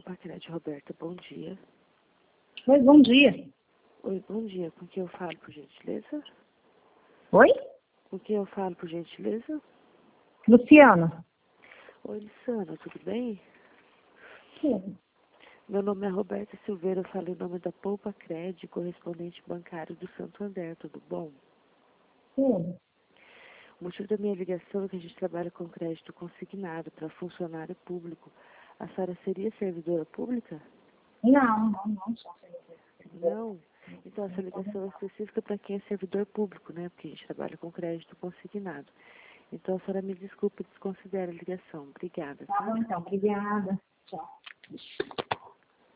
Poupa Crédito, Roberta, bom dia. Oi, bom dia. Oi, bom dia. Com quem eu falo, por gentileza? Oi? Com quem eu falo, por gentileza? Luciana. Oi, Luciana, tudo bem? Sim. Meu nome é Roberta Silveira, eu falo em nome da Poupa Crédito, correspondente bancário do Santander, tudo bom? Sim. O motivo da minha ligação é que a gente trabalha com crédito consignado para funcionário público. A senhora seria servidora pública? Não sou servidora. Não. Então, essa ligação é específica para quem é servidor público, né? Porque a gente trabalha com crédito consignado. Então, a senhora me desculpe, desconsidera a ligação. Obrigada, Tá tá? bom, então. Obrigada. Tchau.